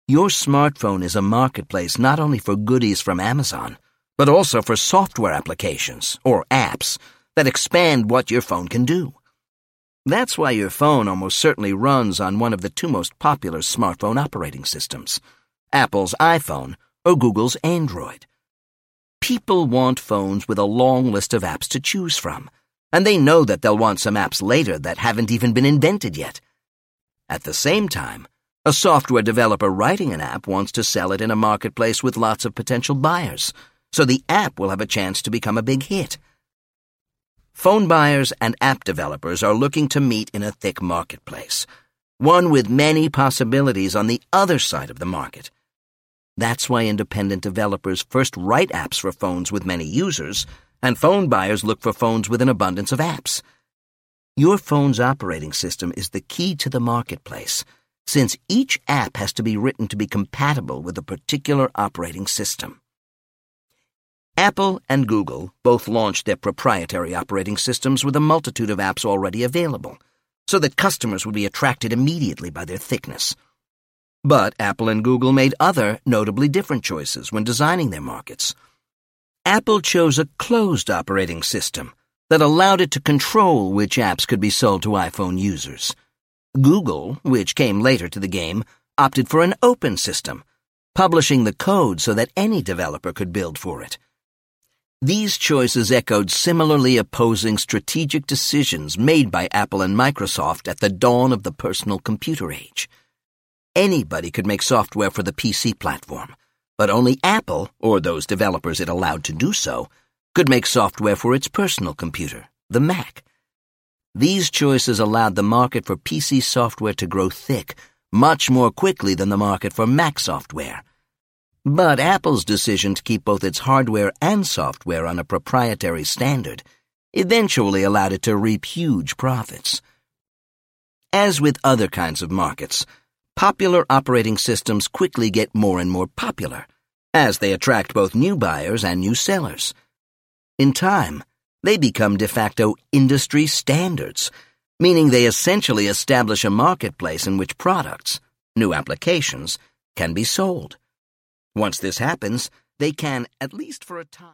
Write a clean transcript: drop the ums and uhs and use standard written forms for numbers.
Your smartphone is a marketplace not only for goodies from Amazon, but also for software applications, or apps, that expand what your phone can do. That's why your phone almost certainly runs on one of the two most popular smartphone operating systems, Apple's iPhone or Google's Android. People want phones with a long list of apps to choose from, and they know that they'll want some apps later that haven't even been invented yet. At the same time, a software developer writing an app wants to sell it in a marketplace with lots of potential buyers, so the app will have a chance to become a big hit. Phone buyers and app developers are looking to meet in a thick marketplace, one with many possibilities on the other side of the market. That's why independent developers first write apps for phones with many users, and phone buyers look for phones with an abundance of apps. Your phone's operating system is the key to the marketplace, since each app has to be written to be compatible with a particular operating system. Apple and Google both launched their proprietary operating systems with a multitude of apps already available, so that customers would be attracted immediately by their thickness. But Apple and Google made other, notably different choices when designing their markets. Apple chose a closed operating system that allowed it to control which apps could be sold to iPhone users. Google, which came later to the game, opted for an open system, publishing the code so that any developer could build for it. These choices echoed similarly opposing strategic decisions made by Apple and Microsoft at the dawn of the personal computer age. Anybody could make software for the PC platform, but only Apple, or those developers it allowed to do so, could make software for its personal computer, the Mac. These choices allowed the market for PC software to grow thick much more quickly than the market for Mac software. But Apple's decision to keep both its hardware and software on a proprietary standard eventually allowed it to reap huge profits. As with other kinds of markets, popular operating systems quickly get more and more popular, as they attract both new buyers and new sellers. In time, they become de facto industry standards, meaning they essentially establish a marketplace in which products, new applications, can be sold. Once this happens, they can, at least for a time,